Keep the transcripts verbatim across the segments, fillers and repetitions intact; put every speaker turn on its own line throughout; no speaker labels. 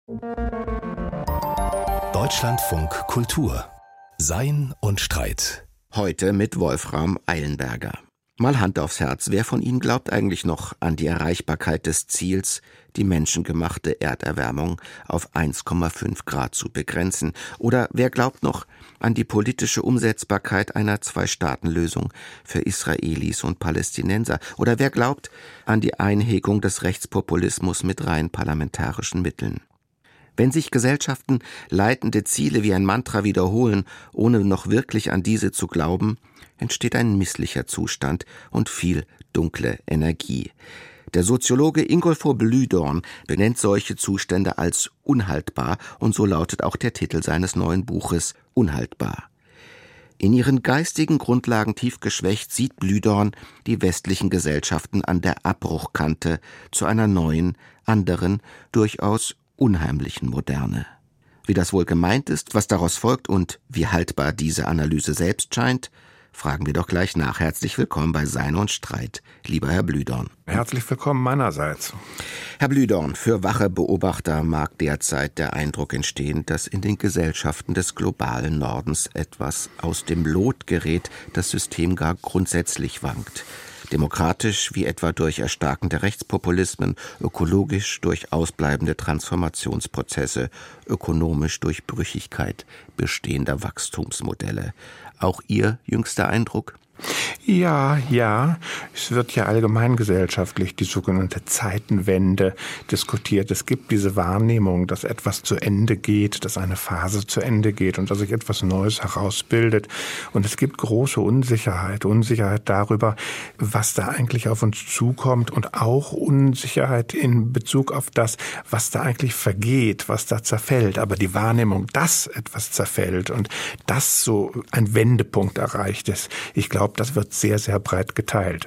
Deutschlandfunk Kultur. Sein und Streit.
Heute mit Wolfram Eilenberger. Mal Hand aufs Herz, wer von Ihnen glaubt eigentlich noch an die Erreichbarkeit des Ziels, die menschengemachte Erderwärmung auf eins Komma fünf Grad zu begrenzen? Oder wer glaubt noch an die politische Umsetzbarkeit einer Zwei-Staaten-Lösung für Israelis und Palästinenser? Oder wer glaubt an die Einhegung des Rechtspopulismus mit rein parlamentarischen Mitteln? Wenn sich Gesellschaften leitende Ziele wie ein Mantra wiederholen, ohne noch wirklich an diese zu glauben, entsteht ein misslicher Zustand und viel dunkle Energie. Der Soziologe Ingolfur Blühdorn benennt solche Zustände als unhaltbar, und so lautet auch der Titel seines neuen Buches Unhaltbar. In ihren geistigen Grundlagen tief geschwächt sieht Blühdorn die westlichen Gesellschaften an der Abbruchkante zu einer neuen, anderen, durchaus unheimlichen Moderne. Wie das wohl gemeint ist, was daraus folgt und wie haltbar diese Analyse selbst scheint, fragen wir doch gleich nach. Herzlich willkommen bei Sein und Streit, lieber Herr Blühdorn.
Herzlich willkommen meinerseits.
Herr Blühdorn, für wache Beobachter mag derzeit der Eindruck entstehen, dass in den Gesellschaften des globalen Nordens etwas aus dem Lot gerät, das System gar grundsätzlich wankt. Demokratisch wie etwa durch erstarkende Rechtspopulismen, ökologisch durch ausbleibende Transformationsprozesse, ökonomisch durch Brüchigkeit bestehender Wachstumsmodelle. Auch Ihr jüngster Eindruck?
Ja, ja. Es wird ja allgemeingesellschaftlich die sogenannte Zeitenwende diskutiert. Es gibt diese Wahrnehmung, dass etwas zu Ende geht, dass eine Phase zu Ende geht und dass sich etwas Neues herausbildet. Und es gibt große Unsicherheit, Unsicherheit darüber, was da eigentlich auf uns zukommt und auch Unsicherheit in Bezug auf das, was da eigentlich vergeht, was da zerfällt. Aber die Wahrnehmung, dass etwas zerfällt und dass so ein Wendepunkt erreicht ist, ich glaube, das wird sehr, sehr breit geteilt.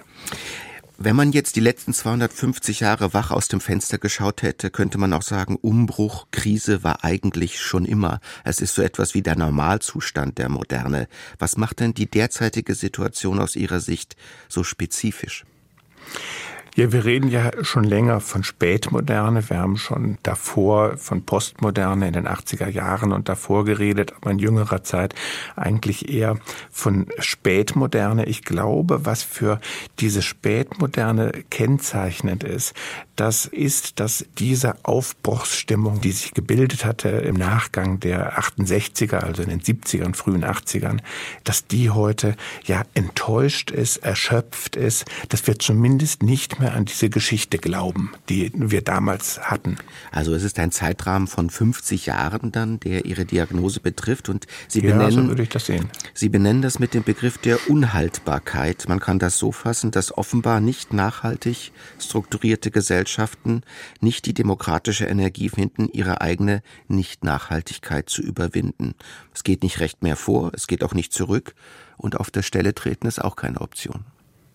Wenn man jetzt die letzten zweihundertfünfzig Jahre wach aus dem Fenster geschaut hätte, könnte man auch sagen, Umbruch, Krise war eigentlich schon immer. Es ist so etwas wie der Normalzustand der Moderne. Was macht denn die derzeitige Situation aus Ihrer Sicht so spezifisch?
Ja, wir reden ja schon länger von Spätmoderne. Wir haben schon davor von Postmoderne in den achtziger Jahren und davor geredet, aber in jüngerer Zeit eigentlich eher von Spätmoderne. Ich glaube, was für diese Spätmoderne kennzeichnend ist, das ist, dass diese Aufbruchsstimmung, die sich gebildet hatte im Nachgang der achtundsechziger, also in den siebzigern, frühen achtzigern, dass die heute ja enttäuscht ist, erschöpft ist, dass wir zumindest nicht mehr an diese Geschichte glauben, die wir damals hatten.
Also es ist ein Zeitrahmen von fünfzig Jahren dann, der Ihre Diagnose betrifft, und Sie
ja,
benennen,
so würde ich das sehen.
Sie benennen das mit dem Begriff der Unhaltbarkeit. Man kann das so fassen, dass offenbar nicht nachhaltig strukturierte Gesellschaften nicht die demokratische Energie finden, ihre eigene Nicht-Nachhaltigkeit zu überwinden. Es geht nicht recht mehr vor, es geht auch nicht zurück, und auf der Stelle treten ist auch keine Option.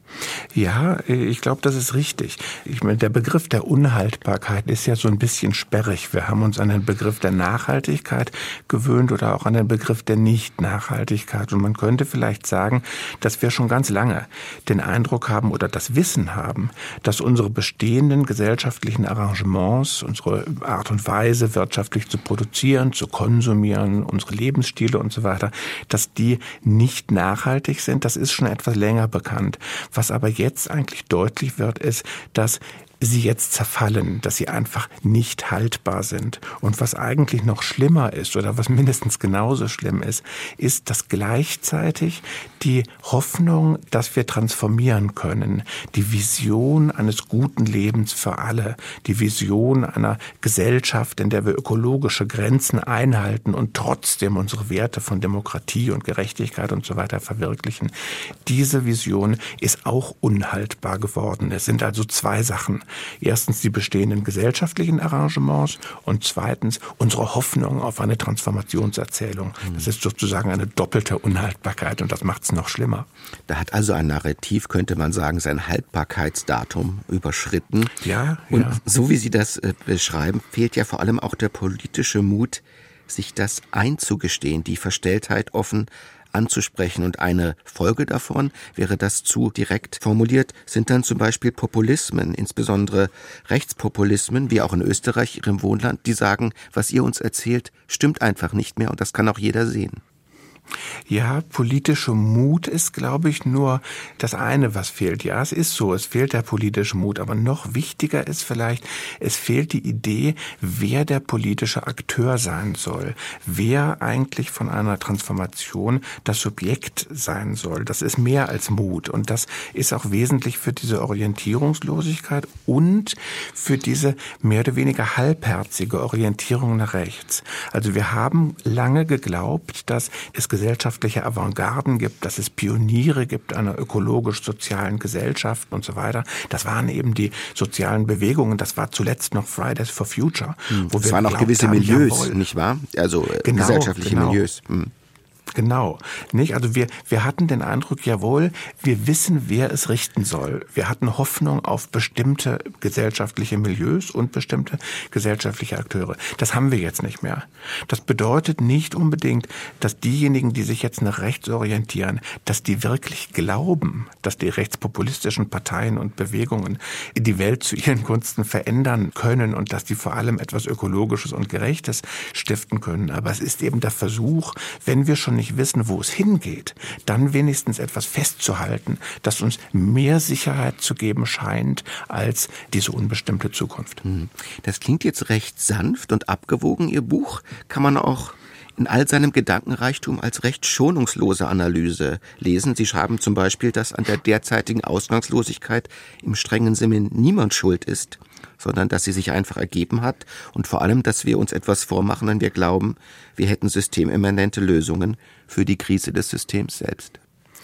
Ja, ich glaube, das ist richtig. Ich meine, der Begriff der Unhaltbarkeit ist ja so ein bisschen sperrig. Wir haben uns an den Begriff der Nachhaltigkeit gewöhnt oder auch an den Begriff der Nicht-Nachhaltigkeit. Und man könnte vielleicht sagen, dass wir schon ganz lange den Eindruck haben oder das Wissen haben, dass unsere bestehenden gesellschaftlichen Arrangements, unsere Art und Weise, wirtschaftlich zu produzieren, zu konsumieren, unsere Lebensstile und so weiter, dass die nicht nachhaltig sind. Das ist schon etwas länger bekannt. Was aber jetzt eigentlich deutlich wird, ist, dass sie jetzt zerfallen, dass sie einfach nicht haltbar sind. Und was eigentlich noch schlimmer ist oder was mindestens genauso schlimm ist, ist, dass gleichzeitig die Hoffnung, dass wir transformieren können, die Vision eines guten Lebens für alle, die Vision einer Gesellschaft, in der wir ökologische Grenzen einhalten und trotzdem unsere Werte von Demokratie und Gerechtigkeit und so weiter verwirklichen, diese Vision ist auch unhaltbar geworden. Es sind also zwei Sachen. Erstens die bestehenden gesellschaftlichen Arrangements und zweitens unsere Hoffnung auf eine Transformationserzählung. Das ist sozusagen eine doppelte Unhaltbarkeit und das macht es noch schlimmer.
Da hat also ein Narrativ, könnte man sagen, sein Haltbarkeitsdatum überschritten.
Ja,
und
ja.
So wie Sie das äh, beschreiben, fehlt ja vor allem auch der politische Mut, sich das einzugestehen, die Verstelltheit offen anzusprechen. Und eine Folge davon, wäre das zu direkt formuliert, sind dann zum Beispiel Populismen, insbesondere Rechtspopulismen, wie auch in Österreich, Ihrem Wohnland, die sagen, was ihr uns erzählt, stimmt einfach nicht mehr und das kann auch jeder sehen.
Ja, politischer Mut ist, glaube ich, nur das eine, was fehlt. Ja, es ist so, es fehlt der politische Mut. Aber noch wichtiger ist vielleicht, es fehlt die Idee, wer der politische Akteur sein soll. Wer eigentlich von einer Transformation das Subjekt sein soll. Das ist mehr als Mut. Und das ist auch wesentlich für diese Orientierungslosigkeit und für diese mehr oder weniger halbherzige Orientierung nach rechts. Also wir haben lange geglaubt, dass es gesellschaftliche Avantgarden gibt, dass es Pioniere gibt einer ökologisch-sozialen Gesellschaft und so weiter. Das waren eben die sozialen Bewegungen. Das war zuletzt noch Fridays for Future.
Hm. Wo das wir waren auch gewisse haben, Milieus, jawohl, nicht wahr? Also genau, gesellschaftliche genau. Milieus. Hm.
Genau, nicht? Also wir, wir hatten den Eindruck, jawohl, wir wissen, wer es richten soll. Wir hatten Hoffnung auf bestimmte gesellschaftliche Milieus und bestimmte gesellschaftliche Akteure. Das haben wir jetzt nicht mehr. Das bedeutet nicht unbedingt, dass diejenigen, die sich jetzt nach rechts orientieren, dass die wirklich glauben, dass die rechtspopulistischen Parteien und Bewegungen die Welt zu ihren Gunsten verändern können und dass die vor allem etwas Ökologisches und Gerechtes stiften können. Aber es ist eben der Versuch, wenn wir schon nicht wissen, wo es hingeht, dann wenigstens etwas festzuhalten, das uns mehr Sicherheit zu geben scheint als diese unbestimmte Zukunft.
Das klingt jetzt recht sanft und abgewogen. Ihr Buch kann man auch in all seinem Gedankenreichtum als recht schonungslose Analyse lesen. Sie schreiben zum Beispiel, dass an der derzeitigen Ausgangslosigkeit im strengen Sinne niemand schuld ist, sondern dass sie sich einfach ergeben hat und vor allem, dass wir uns etwas vormachen, wenn wir glauben, wir hätten systemimmanente Lösungen für die Krise des Systems selbst.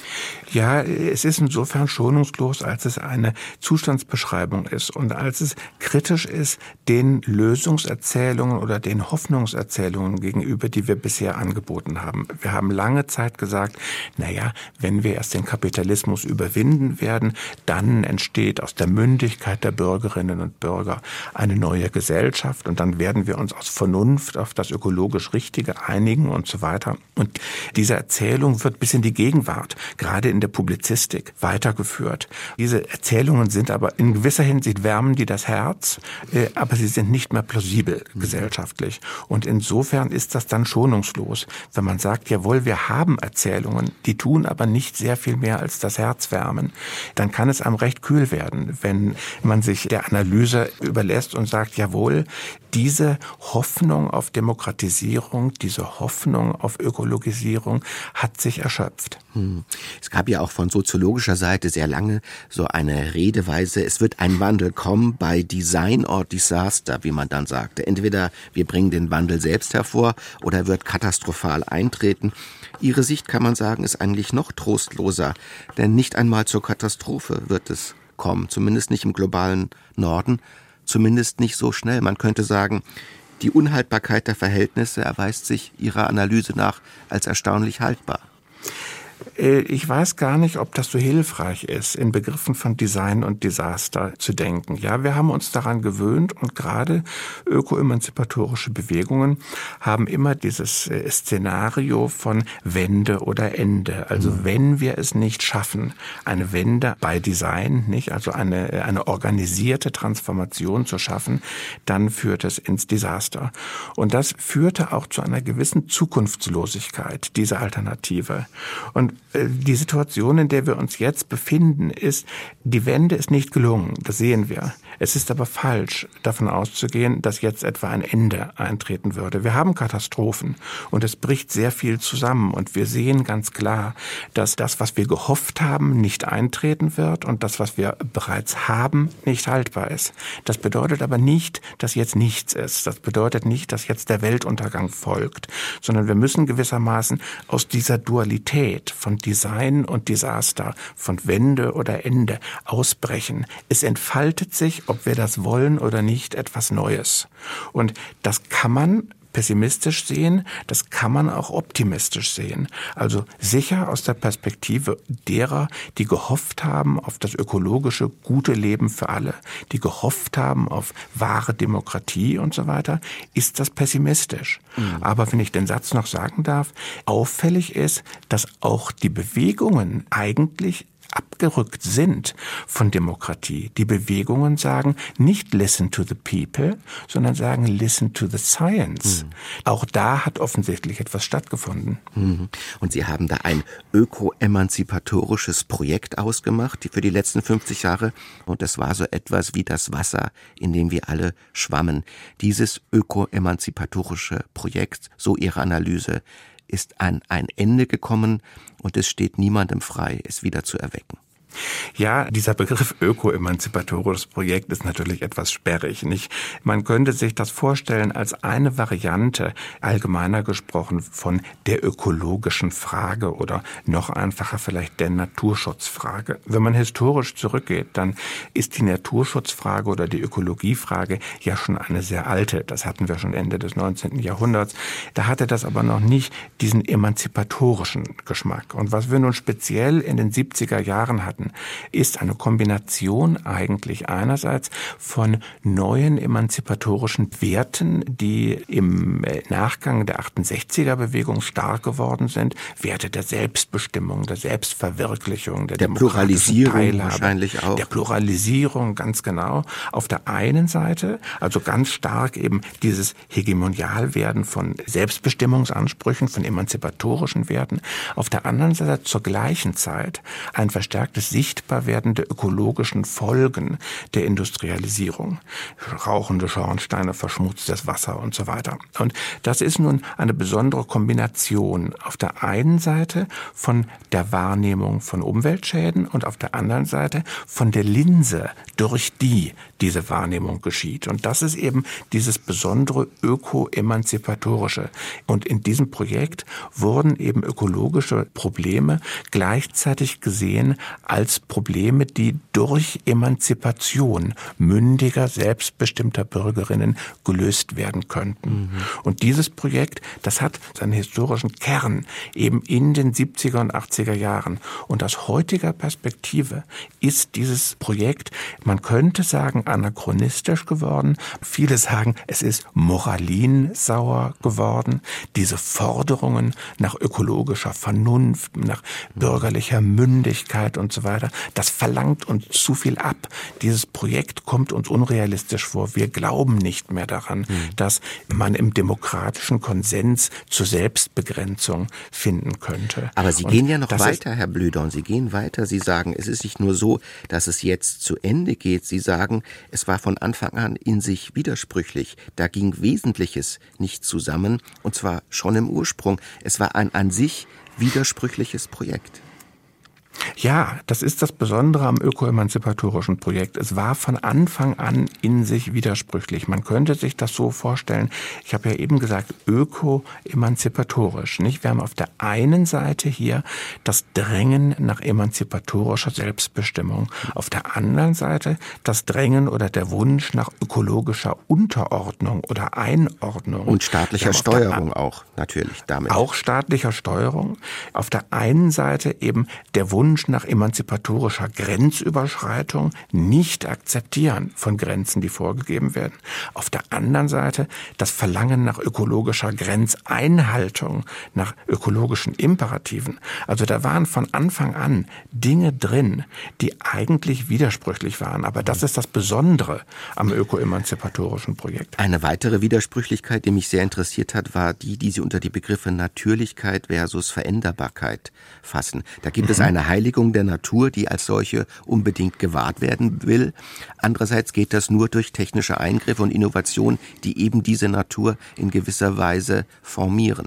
Ja, es ist insofern schonungslos, als es eine Zustandsbeschreibung ist und als es kritisch ist den Lösungserzählungen oder den Hoffnungserzählungen gegenüber, die wir bisher angeboten haben. Wir haben lange Zeit gesagt, naja, wenn wir erst den Kapitalismus überwinden werden, dann entsteht aus der Mündigkeit der Bürgerinnen und Bürger eine neue Gesellschaft und dann werden wir uns aus Vernunft auf das ökologisch Richtige einigen und so weiter. Und diese Erzählung wird bis in die Gegenwart, gerade in der Publizistik, weitergeführt. Diese Erzählungen sind aber in gewisser Hinsicht wärmen die das Herz, äh, aber sie sind nicht mehr plausibel gesellschaftlich. Und insofern ist das dann schonungslos, wenn man sagt, jawohl, wir haben Erzählungen, die tun aber nicht sehr viel mehr als das Herz wärmen. Dann kann es einem recht kühl werden, wenn man sich der Analyse überlässt und sagt, jawohl, diese Hoffnung auf Demokratisierung, diese Hoffnung auf Ökologisierung hat sich erschöpft.
Hm. Es gab ja auch von soziologischer Seite sehr lange so eine Redeweise, es wird ein Wandel kommen bei Design or Disaster, wie man dann sagte. Entweder wir bringen den Wandel selbst hervor oder er wird katastrophal eintreten. Ihre Sicht, kann man sagen, ist eigentlich noch trostloser, denn nicht einmal zur Katastrophe wird es kommen, zumindest nicht im globalen Norden, zumindest nicht so schnell. Man könnte sagen, die Unhaltbarkeit der Verhältnisse erweist sich Ihrer Analyse nach als erstaunlich haltbar.
Ich weiß gar nicht, ob das so hilfreich ist, in Begriffen von Design und Desaster zu denken. Ja, wir haben uns daran gewöhnt und gerade ökoemanzipatorische Bewegungen haben immer dieses Szenario von Wende oder Ende. Also mhm. wenn wir es nicht schaffen, eine Wende bei Design, nicht, also eine, eine organisierte Transformation zu schaffen, dann führt es ins Desaster. Und das führte auch zu einer gewissen Zukunftslosigkeit, diese Alternative. Und die Situation, in der wir uns jetzt befinden, ist, die Wende ist nicht gelungen, das sehen wir. Es ist aber falsch, davon auszugehen, dass jetzt etwa ein Ende eintreten würde. Wir haben Katastrophen und es bricht sehr viel zusammen und wir sehen ganz klar, dass das, was wir gehofft haben, nicht eintreten wird und das, was wir bereits haben, nicht haltbar ist. Das bedeutet aber nicht, dass jetzt nichts ist. Das bedeutet nicht, dass jetzt der Weltuntergang folgt, sondern wir müssen gewissermaßen aus dieser Dualität von Design und Desaster, von Wende oder Ende ausbrechen. Es entfaltet sich, ob wir das wollen oder nicht, etwas Neues. Und das kann man pessimistisch sehen, das kann man auch optimistisch sehen. Also sicher aus der Perspektive derer, die gehofft haben auf das ökologische, gute Leben für alle, die gehofft haben auf wahre Demokratie und so weiter, ist das pessimistisch. Mhm. Aber wenn ich den Satz noch sagen darf, auffällig ist, dass auch die Bewegungen eigentlich abgerückt sind von Demokratie. Die Bewegungen sagen nicht listen to the people, sondern sagen listen to the science. Mhm. Auch da hat offensichtlich etwas stattgefunden.
Mhm. Und Sie haben da ein öko-emanzipatorisches Projekt ausgemacht für die letzten fünfzig Jahre. Und das war so etwas wie das Wasser, in dem wir alle schwammen. Dieses öko-emanzipatorische Projekt, so Ihre Analyse, ist an ein Ende gekommen und es steht niemandem frei, es wieder zu erwecken.
Ja, dieser Begriff öko-emanzipatorisches Projekt ist natürlich etwas sperrig, nicht? Man könnte sich das vorstellen als eine Variante, allgemeiner gesprochen, von der ökologischen Frage oder noch einfacher vielleicht der Naturschutzfrage. Wenn man historisch zurückgeht, dann ist die Naturschutzfrage oder die Ökologiefrage ja schon eine sehr alte. Das hatten wir schon Ende des neunzehnten Jahrhunderts. Da hatte das aber noch nicht diesen emanzipatorischen Geschmack. Und was wir nun speziell in den siebziger Jahren hatten, ist eine Kombination eigentlich einerseits von neuen emanzipatorischen Werten, die im Nachgang der achtundsechziger Bewegung stark geworden sind. Werte der Selbstbestimmung, der Selbstverwirklichung, der,
der Pluralisierung Teilhabe, wahrscheinlich auch.
Der Pluralisierung, ganz genau. Auf der einen Seite, also ganz stark eben dieses Hegemonialwerden von Selbstbestimmungsansprüchen, von emanzipatorischen Werten. Auf der anderen Seite zur gleichen Zeit ein verstärktes sichtbar werden der ökologischen Folgen der Industrialisierung. Rauchende Schornsteine, verschmutztes Wasser und so weiter. Und das ist nun eine besondere Kombination auf der einen Seite von der Wahrnehmung von Umweltschäden und auf der anderen Seite von der Linse, durch die diese Wahrnehmung geschieht. Und das ist eben dieses besondere öko-emanzipatorische. Und in diesem Projekt wurden eben ökologische Probleme gleichzeitig gesehen als Probleme, die durch Emanzipation mündiger, selbstbestimmter Bürgerinnen gelöst werden könnten. Mhm. Und dieses Projekt, das hat seinen historischen Kern eben in den siebziger und achtziger Jahren. Und aus heutiger Perspektive ist dieses Projekt, man könnte sagen, anachronistisch geworden. Viele sagen, es ist moralinsauer geworden. Diese Forderungen nach ökologischer Vernunft, nach bürgerlicher Mündigkeit und so weiter, das verlangt uns zu viel ab. Dieses Projekt kommt uns unrealistisch vor. Wir glauben nicht mehr daran, mhm. dass man im demokratischen Konsens zur Selbstbegrenzung finden könnte.
Aber Sie und gehen ja noch weiter, Herr Blühdorn. Sie gehen weiter. Sie sagen, es ist nicht nur so, dass es jetzt zu Ende geht. Sie sagen, es war von Anfang an in sich widersprüchlich. Da ging Wesentliches nicht zusammen, und zwar schon im Ursprung. Es war ein an sich widersprüchliches Projekt.
Ja, das ist das Besondere am öko-emanzipatorischen Projekt. Es war von Anfang an in sich widersprüchlich. Man könnte sich das so vorstellen, ich habe ja eben gesagt, öko-emanzipatorisch, nicht? Wir haben auf der einen Seite hier das Drängen nach emanzipatorischer Selbstbestimmung, auf der anderen Seite das Drängen oder der Wunsch nach ökologischer Unterordnung oder Einordnung.
Und staatlicher Steuerung auch, natürlich damit.
Auch staatlicher Steuerung. Auf der einen Seite eben der Wunsch nach emanzipatorischer Grenzüberschreitung, nicht akzeptieren von Grenzen, die vorgegeben werden. Auf der anderen Seite das Verlangen nach ökologischer Grenzeinhaltung, nach ökologischen Imperativen. Also da waren von Anfang an Dinge drin, die eigentlich widersprüchlich waren. Aber das ist das Besondere am öko-emanzipatorischen Projekt.
Eine weitere Widersprüchlichkeit, die mich sehr interessiert hat, war die, die Sie unter die Begriffe Natürlichkeit versus Veränderbarkeit fassen. Da gibt mhm. es eine Heiligung der Natur, die als solche unbedingt gewahrt werden will. Andererseits geht das nur durch technische Eingriffe und Innovation, die eben diese Natur in gewisser Weise formieren.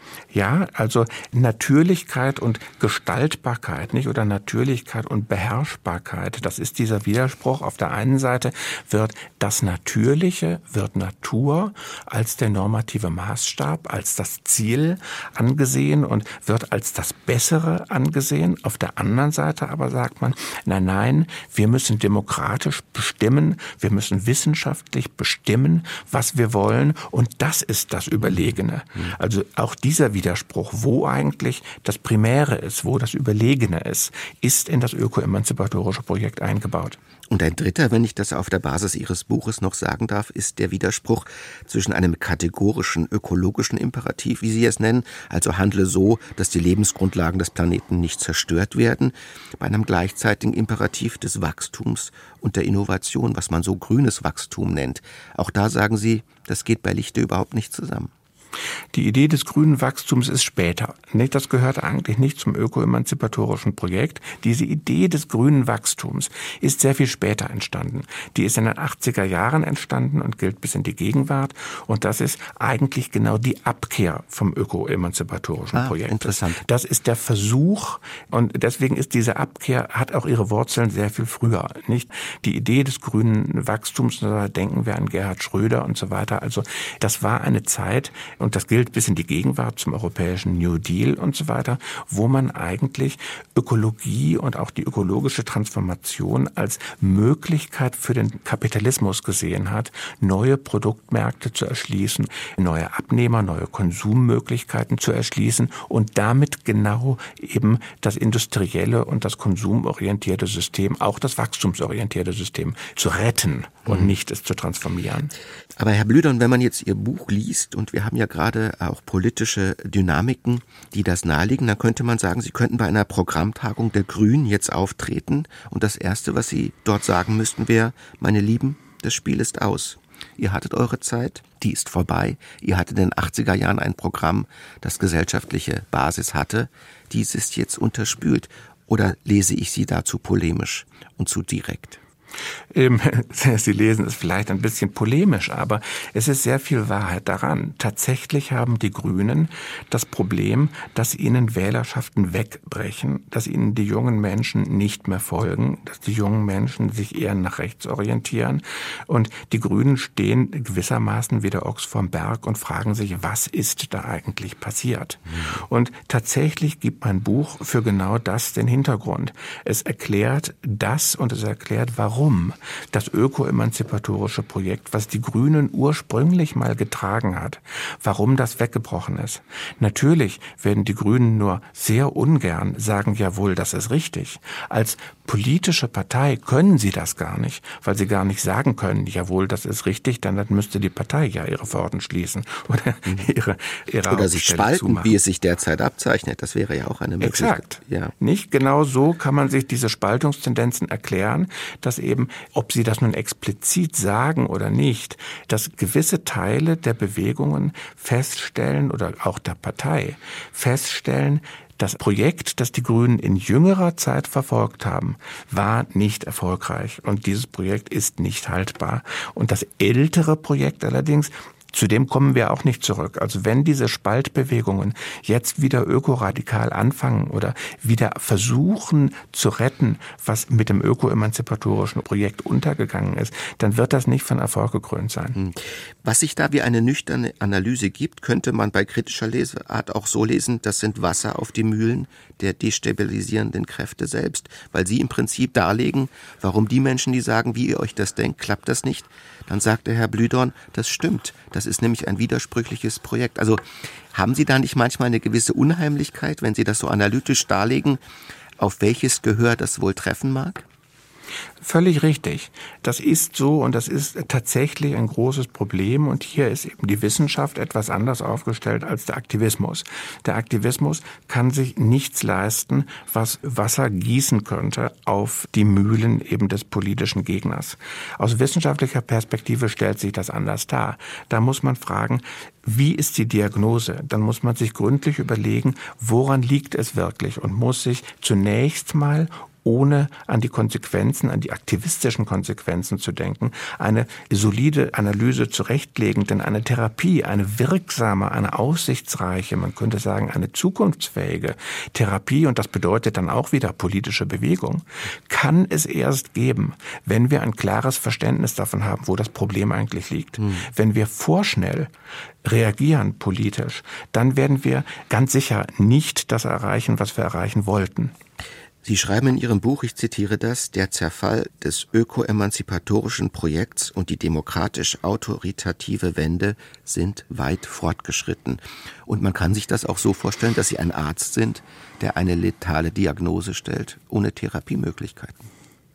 Ja, also Natürlichkeit und Gestaltbarkeit, nicht? Oder Natürlichkeit und Beherrschbarkeit. Das ist dieser Widerspruch. Auf der einen Seite wird das Natürliche, wird Natur als der normative Maßstab, als das Ziel angesehen und wird als das Bessere angesehen. Auf der anderen Seite aber sagt man, nein, nein, wir müssen demokratisch bestimmen, wir müssen wissenschaftlich bestimmen, was wir wollen, und das ist das Überlegene. Also auch dieser Widerspruch, wo eigentlich das Primäre ist, wo das Überlegene ist, ist in das öko-emanzipatorische Projekt eingebaut.
Und ein dritter, wenn ich das auf der Basis Ihres Buches noch sagen darf, ist der Widerspruch zwischen einem kategorischen ökologischen Imperativ, wie Sie es nennen, also handle so, dass die Lebensgrundlagen des Planeten nicht zerstört werden, bei einem gleichzeitigen Imperativ des Wachstums und der Innovation, was man so grünes Wachstum nennt. Auch da sagen Sie, das geht bei Lichte überhaupt nicht zusammen.
Die Idee des grünen Wachstums ist später. Das gehört eigentlich nicht zum öko-emanzipatorischen Projekt. Diese Idee des grünen Wachstums ist sehr viel später entstanden. Die ist in den achtziger Jahren entstanden und gilt bis in die Gegenwart. Und das ist eigentlich genau die Abkehr vom öko-emanzipatorischen
ah,
Projekt.
Interessant.
Das ist der Versuch, und deswegen ist diese Abkehr, hat auch ihre Wurzeln sehr viel früher. Nicht die Idee des grünen Wachstums, da denken wir an Gerhard Schröder und so weiter. Also das war eine Zeit, und das gilt bis in die Gegenwart zum europäischen New Deal und so weiter, wo man eigentlich Ökologie und auch die ökologische Transformation als Möglichkeit für den Kapitalismus gesehen hat, neue Produktmärkte zu erschließen, neue Abnehmer, neue Konsummöglichkeiten zu erschließen und damit genau eben das industrielle und das konsumorientierte System, auch das wachstumsorientierte System zu retten und mhm. nicht es zu transformieren.
Aber Herr Blüdorn, wenn man jetzt Ihr Buch liest, und wir haben ja gerade auch politische Dynamiken, die das nahelegen, dann könnte man sagen, Sie könnten bei einer Programmtagung der Grünen jetzt auftreten und das Erste, was Sie dort sagen müssten, wäre, meine Lieben, das Spiel ist aus. Ihr hattet eure Zeit, die ist vorbei. Ihr hattet in den achtziger Jahren ein Programm, das gesellschaftliche Basis hatte. Dies ist jetzt unterspült. Oder lese ich Sie dazu polemisch und zu direkt?
Sie lesen es vielleicht ein bisschen polemisch, aber es ist sehr viel Wahrheit daran. Tatsächlich haben die Grünen das Problem, dass ihnen Wählerschaften wegbrechen, dass ihnen die jungen Menschen nicht mehr folgen, dass die jungen Menschen sich eher nach rechts orientieren. Und die Grünen stehen gewissermaßen wie der Ochs vorm Berg und fragen sich, was ist da eigentlich passiert? Mhm. Und tatsächlich gibt mein Buch für genau das den Hintergrund. Es erklärt das und es erklärt, warum das öko-emanzipatorische Projekt, was die Grünen ursprünglich mal getragen hat, warum das weggebrochen ist. Natürlich werden die Grünen nur sehr ungern sagen, jawohl, das ist richtig. Als politische Partei können sie das gar nicht, weil sie gar nicht sagen können, jawohl, das ist richtig, dann müsste die Partei ja ihre Pforten schließen oder ihre, ihre
Oder sich spalten,
zumachen.
Wie es sich derzeit abzeichnet. Das wäre ja auch eine Möglichkeit.
Exakt.
Ja.
Nicht genau so kann man sich diese Spaltungstendenzen erklären, dass eben, ob sie das nun explizit sagen oder nicht, dass gewisse Teile der Bewegungen feststellen oder auch der Partei feststellen, das Projekt, das die Grünen in jüngerer Zeit verfolgt haben, war nicht erfolgreich. Und dieses Projekt ist nicht haltbar. Und das ältere Projekt allerdings, zu dem kommen wir auch nicht zurück. Also wenn diese Spaltbewegungen jetzt wieder ökoradikal anfangen oder wieder versuchen zu retten, was mit dem öko-emanzipatorischen Projekt untergegangen ist, dann wird das nicht von Erfolg gekrönt sein.
Was sich da wie eine nüchterne Analyse gibt, könnte man bei kritischer Leseart auch so lesen, das sind Wasser auf die Mühlen der destabilisierenden Kräfte selbst, weil sie im Prinzip darlegen, warum die Menschen, die sagen, wie ihr euch das denkt, klappt das nicht. Dann sagt der Herr Blüdorn, das stimmt. Das ist nämlich ein widersprüchliches Projekt. Also haben Sie da nicht manchmal eine gewisse Unheimlichkeit, wenn Sie das so analytisch darlegen, auf welches Gehör das wohl treffen mag?
Völlig richtig. Das ist so und das ist tatsächlich ein großes Problem. Und hier ist eben die Wissenschaft etwas anders aufgestellt als der Aktivismus. Der Aktivismus kann sich nichts leisten, was Wasser gießen könnte auf die Mühlen eben des politischen Gegners. Aus wissenschaftlicher Perspektive stellt sich das anders dar. Da muss man fragen, wie ist die Diagnose? Dann muss man sich gründlich überlegen, woran liegt es wirklich und muss sich zunächst mal ohne an die Konsequenzen, an die aktivistischen Konsequenzen zu denken, eine solide Analyse zurechtlegen, denn eine Therapie, eine wirksame, eine aussichtsreiche, man könnte sagen, eine zukunftsfähige Therapie, und das bedeutet dann auch wieder politische Bewegung, kann es erst geben, wenn wir ein klares Verständnis davon haben, wo das Problem eigentlich liegt. Hm. Wenn wir vorschnell reagieren politisch, dann werden wir ganz sicher nicht das erreichen, was wir erreichen wollten.
Sie schreiben in Ihrem Buch, ich zitiere das, der Zerfall des ökoemanzipatorischen Projekts und die demokratisch-autoritative Wende sind weit fortgeschritten. Und man kann sich das auch so vorstellen, dass Sie ein Arzt sind, der eine letale Diagnose stellt, ohne Therapiemöglichkeiten.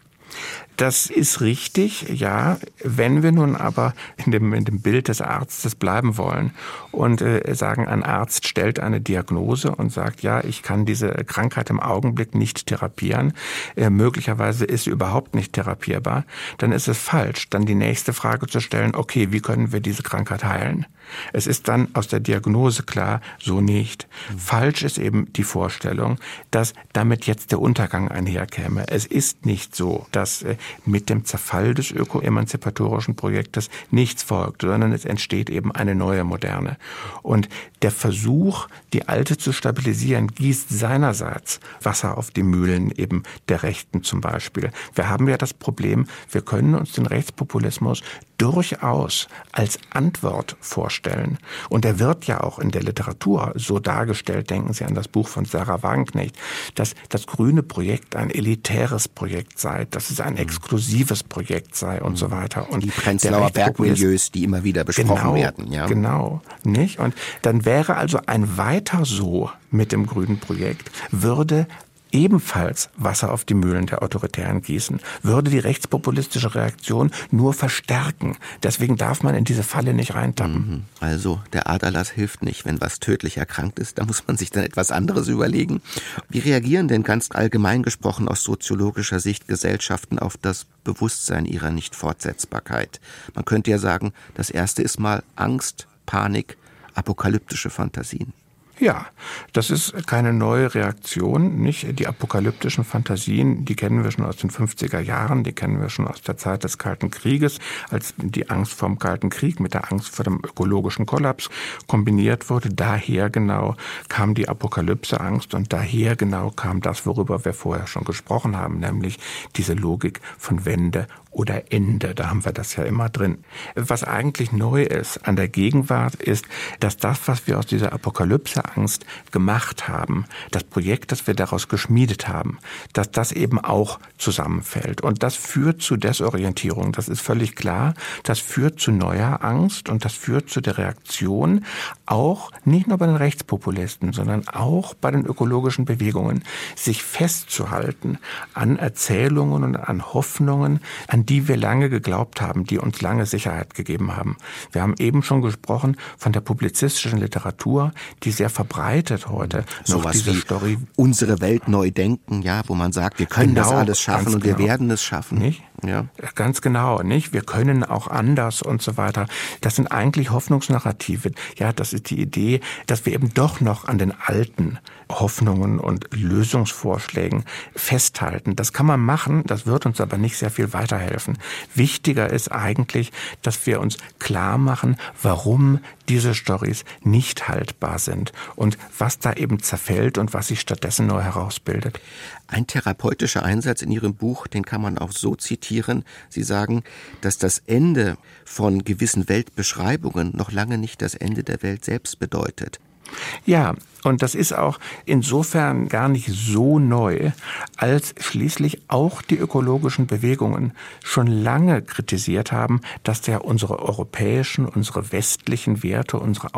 Das ist richtig, ja. Wenn wir nun aber in dem, in dem Bild des Arztes bleiben wollen und äh, sagen, ein Arzt stellt eine Diagnose und sagt, ja, ich kann diese Krankheit im Augenblick nicht therapieren, äh, möglicherweise ist sie überhaupt nicht therapierbar, dann ist es falsch, dann die nächste Frage zu stellen, okay, wie können wir diese Krankheit heilen? Es ist dann aus der Diagnose klar, so nicht. Mhm. Falsch ist eben die Vorstellung, dass damit jetzt der Untergang einherkäme. Es ist nicht so, dass äh, mit dem Zerfall des ökoemanzipatorischen Projektes nichts folgt, sondern es entsteht eben eine neue Moderne. Und der Versuch, die alte zu stabilisieren, gießt seinerseits Wasser auf die Mühlen eben der Rechten zum Beispiel. Wir haben ja das Problem, wir können uns den Rechtspopulismus durchaus als Antwort vorstellen. Und er wird ja auch in der Literatur so dargestellt, denken Sie an das Buch von Sarah Wagenknecht, dass das grüne Projekt ein elitäres Projekt sei, dass es ein exklusives Projekt sei und so weiter. Und
die Prenzlauer Bergmilieus, die immer wieder besprochen
genau,
werden. Ja.
Genau, nicht? Und dann wäre also ein Weiter so mit dem grünen Projekt, würde ebenfalls Wasser auf die Mühlen der Autoritären gießen, würde die rechtspopulistische Reaktion nur verstärken. Deswegen darf man in diese Falle nicht reintappen.
Also der Aderlass hilft nicht, wenn was tödlich erkrankt ist. Da muss man sich dann etwas anderes überlegen. Wie reagieren denn ganz allgemein gesprochen aus soziologischer Sicht Gesellschaften auf das Bewusstsein ihrer Nichtfortsetzbarkeit? Man könnte ja sagen, das erste ist mal Angst, Panik, apokalyptische Fantasien.
Ja, das ist keine neue Reaktion, nicht? Die apokalyptischen Fantasien, die kennen wir schon aus den fünfziger Jahren, die kennen wir schon aus der Zeit des Kalten Krieges, als die Angst vor dem Kalten Krieg mit der Angst vor dem ökologischen Kollaps kombiniert wurde. Daher genau kam die Apokalypseangst und daher genau kam das, worüber wir vorher schon gesprochen haben, nämlich diese Logik von Wende oder Ende. Da haben wir das ja immer drin. Was eigentlich neu ist an der Gegenwart ist, dass das, was wir aus dieser Apokalypseangst gemacht haben, das Projekt, das wir daraus geschmiedet haben, dass das eben auch zusammenfällt. Und das führt zu Desorientierung. Das ist völlig klar. Das führt zu neuer Angst und das führt zu der Reaktion, auch nicht nur bei den Rechtspopulisten, sondern auch bei den ökologischen Bewegungen, sich festzuhalten an Erzählungen und an Hoffnungen, an die wir lange geglaubt haben, die uns lange Sicherheit gegeben haben. Wir haben eben schon gesprochen von der publizistischen Literatur, die sehr verbreitet heute
so
noch
was
diese
wie
Story.
Unsere Welt neu denken, ja, wo man sagt, wir können
Genau,
das alles schaffen und wir
genau.
werden es schaffen.
Nicht?
Ja.
Ganz genau, nicht? Wir können auch anders und so weiter. Das sind eigentlich Hoffnungsnarrative. Ja, das ist die Idee, dass wir eben doch noch an den alten Hoffnungen und Lösungsvorschlägen festhalten. Das kann man machen, das wird uns aber nicht sehr viel weiterhelfen. Wichtiger ist eigentlich, dass wir uns klar machen, warum diese Storys nicht haltbar sind und was da eben zerfällt und was sich stattdessen neu herausbildet.
Ein therapeutischer Einsatz in Ihrem Buch, den kann man auch so zitieren. Sie sagen, dass das Ende von gewissen Weltbeschreibungen noch lange nicht das Ende der Welt selbst bedeutet.
Ja, und das ist auch insofern gar nicht so neu, als schließlich auch die ökologischen Bewegungen schon lange kritisiert haben, dass ja unsere europäischen, unsere westlichen Werte, unsere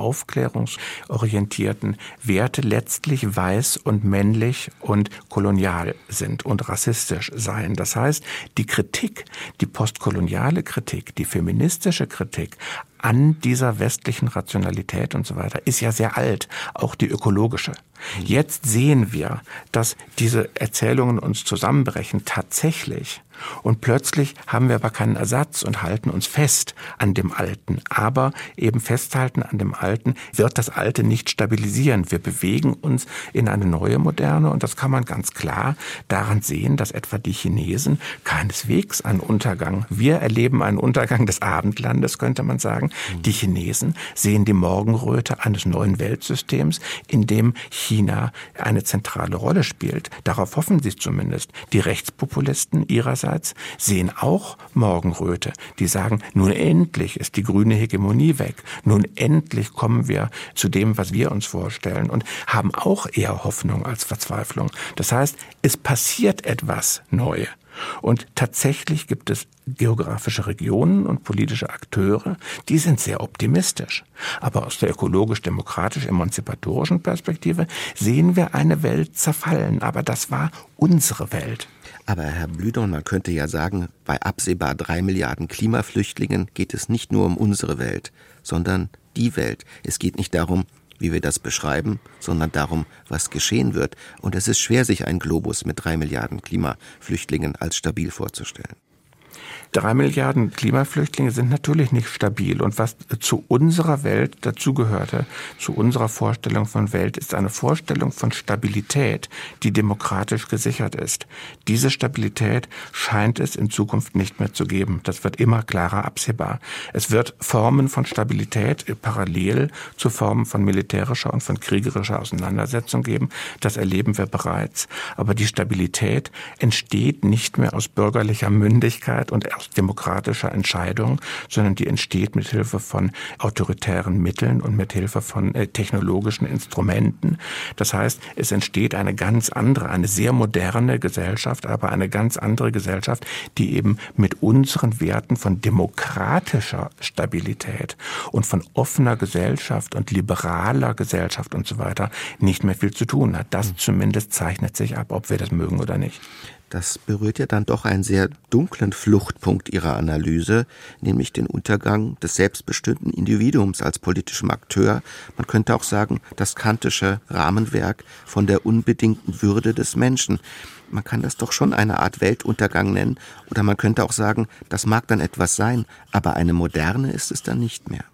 aufklärungsorientierten Werte letztlich weiß und männlich und kolonial sind und rassistisch seien. Das heißt, die Kritik, die postkoloniale Kritik, die feministische Kritik an dieser westlichen Rationalität und so weiter ist ja sehr alt, auch die ökologische. Jetzt sehen wir, dass diese Erzählungen uns zusammenbrechen tatsächlich Und plötzlich haben wir aber keinen Ersatz und halten uns fest an dem Alten. Aber eben festhalten an dem Alten wird das Alte nicht stabilisieren. Wir bewegen uns in eine neue Moderne und das kann man ganz klar daran sehen, dass etwa die Chinesen keineswegs einen Untergang, wir erleben einen Untergang des Abendlandes, könnte man sagen. Die Chinesen sehen die Morgenröte eines neuen Weltsystems, in dem China eine zentrale Rolle spielt. Darauf hoffen sie zumindest. Die Rechtspopulisten ihrerseits sehen auch Morgenröte. Die sagen, nun endlich ist die grüne Hegemonie weg. Nun endlich kommen wir zu dem, was wir uns vorstellen und haben auch eher Hoffnung als Verzweiflung. Das heißt, es passiert etwas neu. Und tatsächlich gibt es geografische Regionen und politische Akteure, die sind sehr optimistisch. Aber aus der ökologisch-demokratisch-emanzipatorischen Perspektive sehen wir eine Welt zerfallen. Aber das war unsere Welt.
Aber Herr Blühdorn, man könnte ja sagen, bei absehbar drei Milliarden Klimaflüchtlingen geht es nicht nur um unsere Welt, sondern die Welt. Es geht nicht darum, wie wir das beschreiben, sondern darum, was geschehen wird. Und es ist schwer, sich einen Globus mit drei Milliarden Klimaflüchtlingen als stabil vorzustellen.
Drei Milliarden Klimaflüchtlinge sind natürlich nicht stabil. Und was zu unserer Welt dazugehörte, zu unserer Vorstellung von Welt, ist eine Vorstellung von Stabilität, die demokratisch gesichert ist. Diese Stabilität scheint es in Zukunft nicht mehr zu geben. Das wird immer klarer absehbar. Es wird Formen von Stabilität parallel zu Formen von militärischer und von kriegerischer Auseinandersetzung geben. Das erleben wir bereits. Aber die Stabilität entsteht nicht mehr aus bürgerlicher Mündigkeit und aus demokratischer Entscheidung, sondern die entsteht mit Hilfe von autoritären Mitteln und mit Hilfe von äh, technologischen Instrumenten. Das heißt, es entsteht eine ganz andere, eine sehr moderne Gesellschaft, aber eine ganz andere Gesellschaft, die eben mit unseren Werten von demokratischer Stabilität und von offener Gesellschaft und liberaler Gesellschaft und so weiter nicht mehr viel zu tun hat. Das zumindest zeichnet sich ab, ob wir das mögen oder nicht.
Das berührt ja dann doch einen sehr dunklen Fluchtpunkt Ihrer Analyse, nämlich den Untergang des selbstbestimmten Individuums als politischem Akteur. Man könnte auch sagen, das kantische Rahmenwerk von der unbedingten Würde des Menschen. Man kann das doch schon eine Art Weltuntergang nennen. Oder man könnte auch sagen, das mag dann etwas sein, aber eine Moderne ist es dann nicht mehr.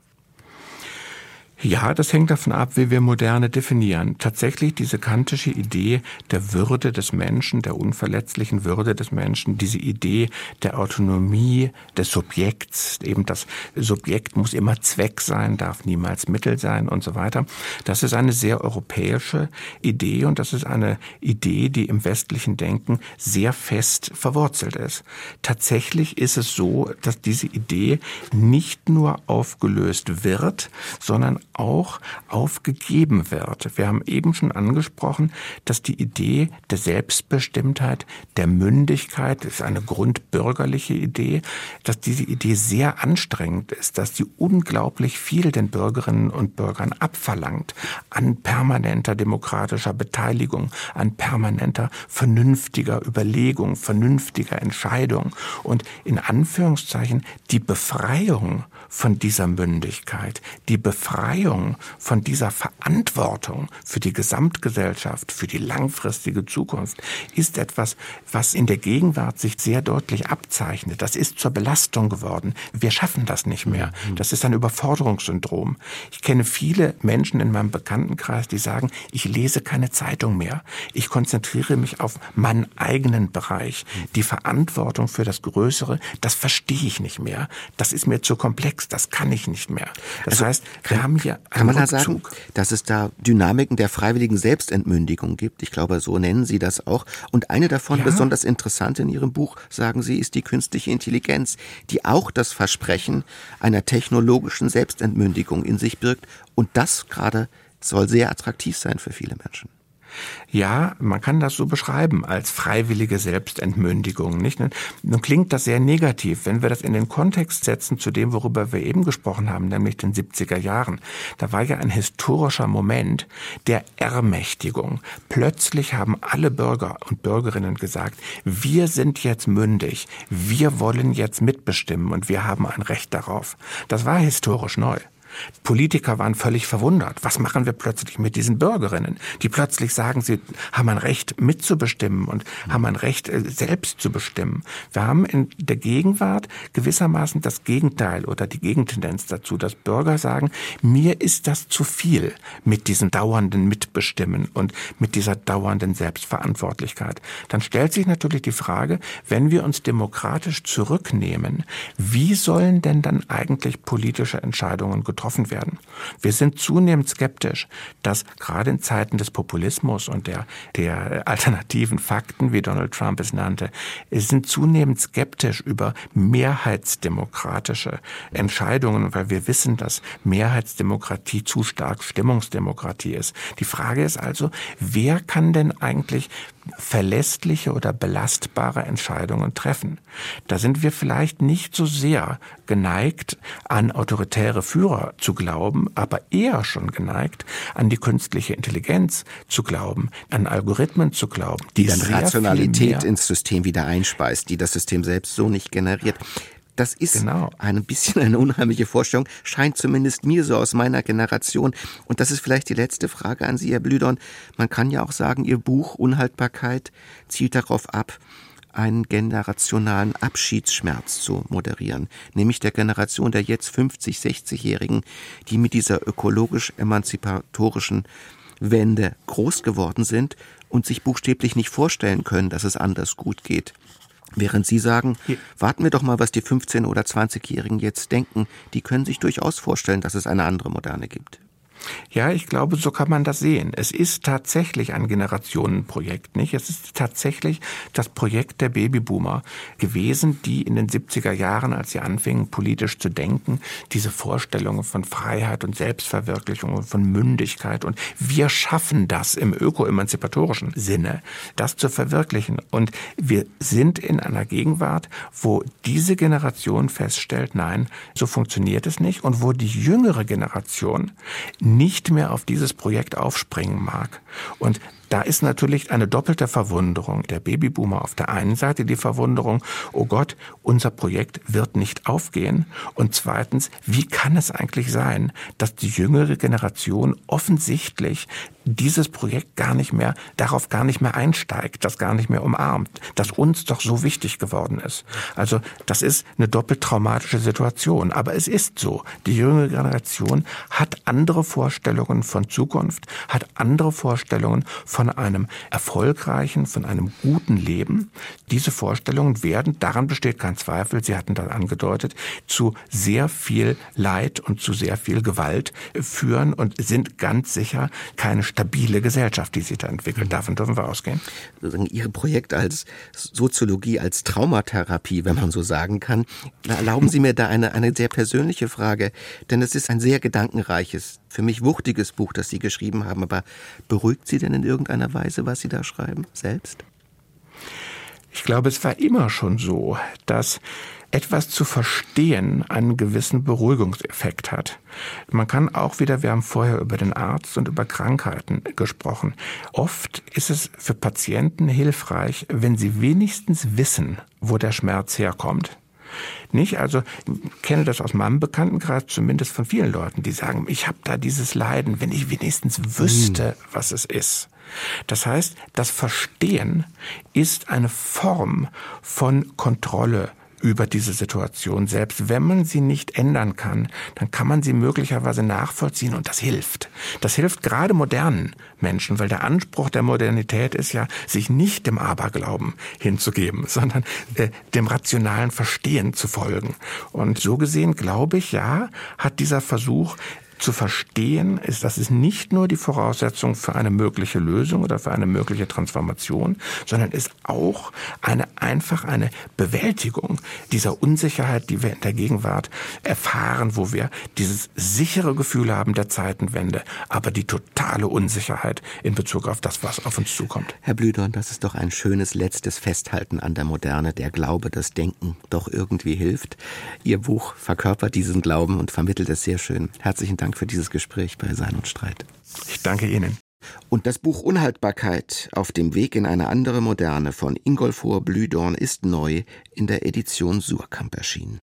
Ja, das hängt davon ab, wie wir Moderne definieren. Tatsächlich diese kantische Idee der Würde des Menschen, der unverletzlichen Würde des Menschen, diese Idee der Autonomie des Subjekts, eben das Subjekt muss immer Zweck sein, darf niemals Mittel sein und so weiter. Das ist eine sehr europäische Idee und das ist eine Idee, die im westlichen Denken sehr fest verwurzelt ist. Tatsächlich ist es so, dass diese Idee nicht nur aufgelöst wird, sondern auch aufgegeben wird. Wir haben eben schon angesprochen, dass die Idee der Selbstbestimmtheit, der Mündigkeit, das ist eine grundbürgerliche Idee, dass diese Idee sehr anstrengend ist, dass sie unglaublich viel den Bürgerinnen und Bürgern abverlangt an permanenter demokratischer Beteiligung, an permanenter vernünftiger Überlegung, vernünftiger Entscheidung und in Anführungszeichen die Befreiung von dieser Mündigkeit, die Befreiung von dieser Verantwortung für die Gesamtgesellschaft, für die langfristige Zukunft, ist etwas, was in der Gegenwart sich sehr deutlich abzeichnet. Das ist zur Belastung geworden. Wir schaffen das nicht mehr. Das ist ein Überforderungssyndrom. Ich kenne viele Menschen in meinem Bekanntenkreis, die sagen, ich lese keine Zeitung mehr. Ich konzentriere mich auf meinen eigenen Bereich. Die Verantwortung für das Größere, das verstehe ich nicht mehr. Das ist mir zu komplex. Das kann ich nicht mehr. Das also, heißt, wir kann, haben hier
Kann man da sagen, dass es da Dynamiken der freiwilligen Selbstentmündigung gibt? Ich glaube, so nennen Sie das auch. Und eine davon, ja. besonders interessant in Ihrem Buch, sagen Sie, ist die künstliche Intelligenz, die auch das Versprechen einer technologischen Selbstentmündigung in sich birgt. Und das gerade soll sehr attraktiv sein für viele Menschen.
Ja, man kann das so beschreiben als freiwillige Selbstentmündigung, nicht? Nun klingt das sehr negativ, wenn wir das in den Kontext setzen zu dem, worüber wir eben gesprochen haben, nämlich den siebziger Jahren. Da war ja ein historischer Moment der Ermächtigung. Plötzlich haben alle Bürger und Bürgerinnen gesagt, wir sind jetzt mündig, wir wollen jetzt mitbestimmen und wir haben ein Recht darauf. Das war historisch neu. Politiker waren völlig verwundert. Was machen wir plötzlich mit diesen Bürgerinnen, die plötzlich sagen, sie haben ein Recht mitzubestimmen und haben ein Recht selbst zu bestimmen. Wir haben in der Gegenwart gewissermaßen das Gegenteil oder die Gegentendenz dazu, dass Bürger sagen, mir ist das zu viel mit diesem dauernden Mitbestimmen und mit dieser dauernden Selbstverantwortlichkeit. Dann stellt sich natürlich die Frage, wenn wir uns demokratisch zurücknehmen, wie sollen denn dann eigentlich politische Entscheidungen getroffen werden? Wir sind zunehmend skeptisch, dass gerade in Zeiten des Populismus und der, der alternativen Fakten, wie Donald Trump es nannte, sind zunehmend skeptisch über mehrheitsdemokratische Entscheidungen, weil wir wissen, dass Mehrheitsdemokratie zu stark Stimmungsdemokratie ist. Die Frage ist also, wer kann denn eigentlich verlässliche oder belastbare Entscheidungen treffen? Da sind wir vielleicht nicht so sehr geneigt, an autoritäre Führer zu glauben, aber eher schon geneigt, an die künstliche Intelligenz zu glauben, an Algorithmen zu glauben,
die dann Rationalität ins System wieder einspeist, die das System selbst so nicht generiert. Das ist genau ein bisschen eine unheimliche Vorstellung, scheint zumindest mir so aus meiner Generation. Und das ist vielleicht die letzte Frage an Sie, Herr Blühdorn. Man kann ja auch sagen, Ihr Buch Unhaltbarkeit zielt darauf ab, einen generationalen Abschiedsschmerz zu moderieren, nämlich der Generation der jetzt fünfzig-, sechzigjährigen, die mit dieser ökologisch-emanzipatorischen Wende groß geworden sind und sich buchstäblich nicht vorstellen können, dass es anders gut geht. Während Sie sagen, warten wir doch mal, was die fünfzehn- oder zwanzigjährigen jetzt denken, die können sich durchaus vorstellen, dass es eine andere Moderne gibt.
Ja, ich glaube, so kann man das sehen. Es ist tatsächlich ein Generationenprojekt, nicht? Es ist tatsächlich das Projekt der Babyboomer gewesen, die in den siebziger Jahren, als sie anfingen, politisch zu denken, diese Vorstellungen von Freiheit und Selbstverwirklichung und von Mündigkeit und wir schaffen das im öko-emanzipatorischen Sinne, das zu verwirklichen. Und wir sind in einer Gegenwart, wo diese Generation feststellt, nein, so funktioniert es nicht und wo die jüngere Generation nicht mehr auf dieses Projekt aufspringen mag. Und da ist natürlich eine doppelte Verwunderung. Der Babyboomer auf der einen Seite die Verwunderung, oh Gott, unser Projekt wird nicht aufgehen. Und zweitens, wie kann es eigentlich sein, dass die jüngere Generation offensichtlich dieses Projekt gar nicht mehr, darauf gar nicht mehr einsteigt, das gar nicht mehr umarmt, das uns doch so wichtig geworden ist. Also das ist eine doppelt traumatische Situation. Aber es ist so, die jüngere Generation hat andere Vorstellungen von Zukunft, hat andere Vorstellungen von einem erfolgreichen, von einem guten Leben. Diese Vorstellungen werden, daran besteht kein Zweifel, Sie hatten das angedeutet, zu sehr viel Leid und zu sehr viel Gewalt führen und sind ganz sicher keine stabile Gesellschaft, die sich da entwickelt. Davon dürfen wir ausgehen.
Ihr Projekt als Soziologie, als Traumatherapie, wenn man so sagen kann. Erlauben Sie mir da eine, eine sehr persönliche Frage, denn es ist ein sehr gedankenreiches, für mich wuchtiges Buch, das Sie geschrieben haben. Aber beruhigt Sie denn in irgendeiner Weise, was Sie da schreiben, selbst?
Ich glaube, es war immer schon so, dass etwas zu verstehen einen gewissen Beruhigungseffekt hat. Man kann auch wieder, wir haben vorher über den Arzt und über Krankheiten gesprochen. Oft ist es für Patienten hilfreich, wenn sie wenigstens wissen, wo der Schmerz herkommt. Nicht? Also ich kenne das aus meinem Bekanntenkreis, zumindest von vielen Leuten, die sagen, ich habe da dieses Leiden, wenn ich wenigstens wüsste, was es ist. Das heißt, das Verstehen ist eine Form von Kontrolle über diese Situation. Selbst wenn man sie nicht ändern kann, dann kann man sie möglicherweise nachvollziehen und das hilft. Das hilft gerade modernen Menschen, weil der Anspruch der Modernität ist ja, sich nicht dem Aberglauben hinzugeben, sondern äh, dem rationalen Verstehen zu folgen. Und so gesehen, glaube ich, ja, hat dieser Versuch zu verstehen, ist, das ist nicht nur die Voraussetzung für eine mögliche Lösung oder für eine mögliche Transformation, sondern ist auch eine, einfach eine Bewältigung dieser Unsicherheit, die wir in der Gegenwart erfahren, wo wir dieses sichere Gefühl haben der Zeitenwende, aber die totale Unsicherheit in Bezug auf das, was auf uns zukommt.
Herr Blühdorn, das ist doch ein schönes letztes Festhalten an der Moderne, der Glaube, das Denken doch irgendwie hilft. Ihr Buch verkörpert diesen Glauben und vermittelt es sehr schön. Herzlichen Dank für dieses Gespräch bei Sein und Streit.
Ich danke Ihnen.
Und das Buch Unhaltbarkeit auf dem Weg in eine andere Moderne von Ingolfur Blühdorn ist neu in der Edition Suhrkamp erschienen.